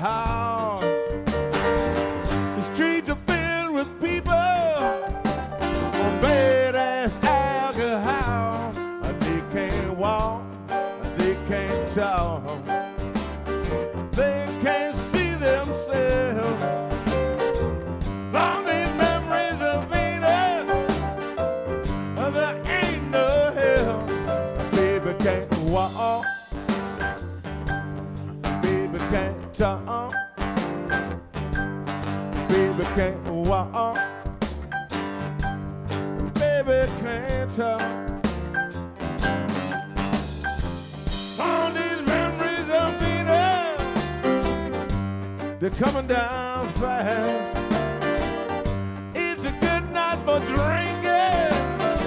how. The streets are filled with people on bad-ass alcohol. They can't walk, they can't talk, they can't see themselves. Long these memories of Venus, there ain't no hell. Baby can't walk, baby can't talk, baby can't walk, baby can't talk. All these memories of Venus, they're coming down fast. It's a good night for drinking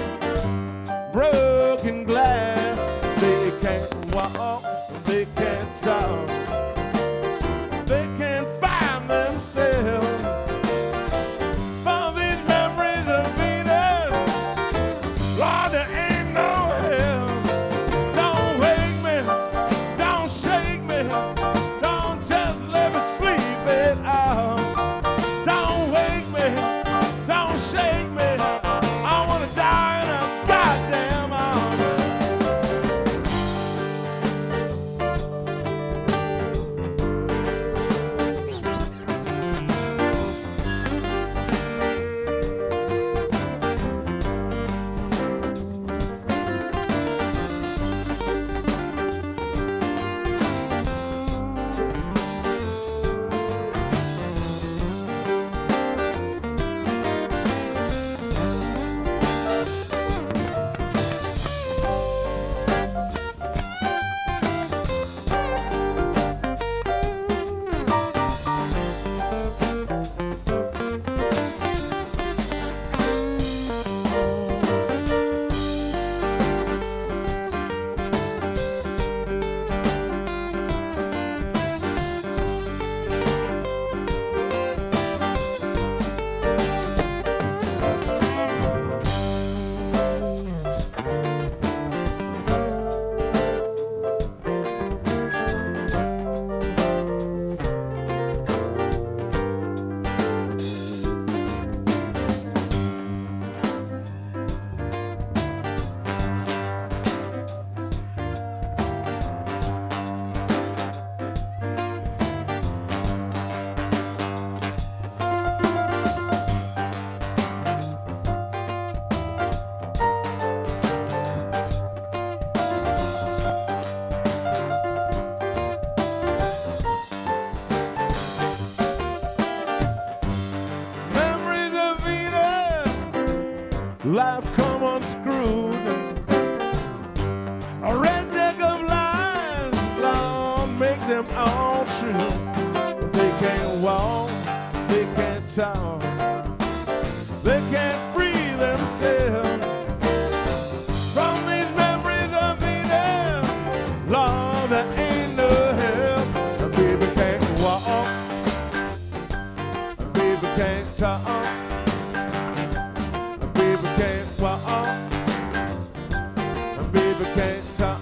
broken glass. They can't walk, they can't talk, they can't find themselves. For these memories of Venus, Lord, there ain't no hell. Don't wake me, don't shake me, don't just let me sleep it out. Don't wake me, don't shake me, I wanna die in a goddamn arms. Memories of Venus, life come unscrewed. A red deck of lies, Lord, make them all true. They can't walk, they can't talk, they can't free themselves from these memories of Venus. Lord, there ain't no help. The baby can't walk, the baby can't talk, the baby can't walk, the baby can't talk.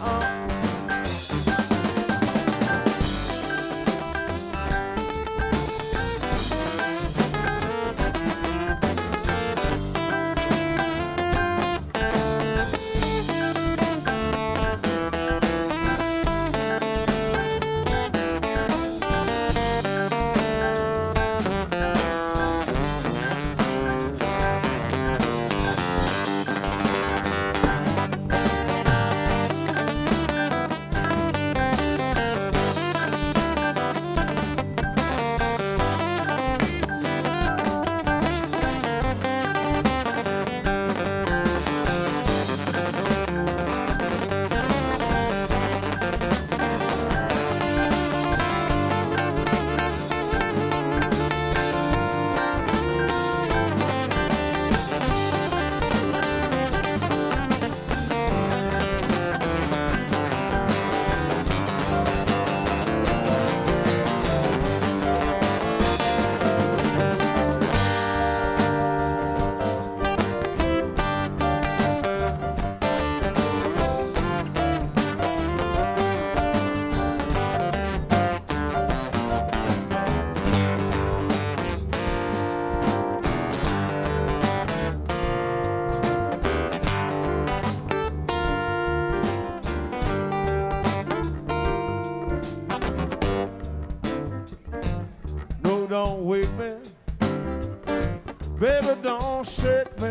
Baby, don't shake me.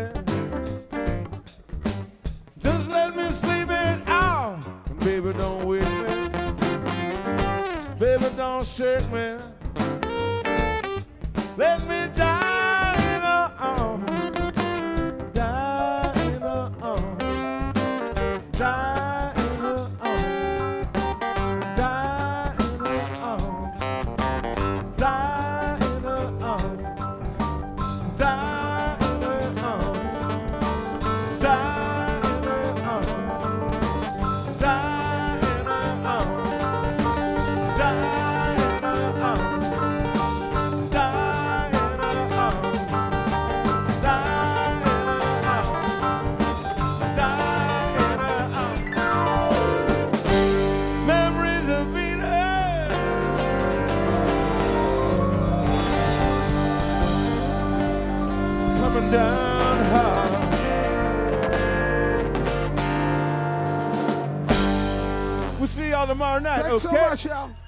Just let me sleep it out. Baby, don't wake me. Baby, don't shake me. Let me die in her arms. Die in her arms. Die in her arms. Die in her arms. Die in her arms. Die in her arms. Die in her arms. Die in her arms. Die in her arms. Die in her arms. Die in her arms. Memories of Venus. Coming down hard. We'll see y'all tomorrow night, Thanks so okay? much, y'all.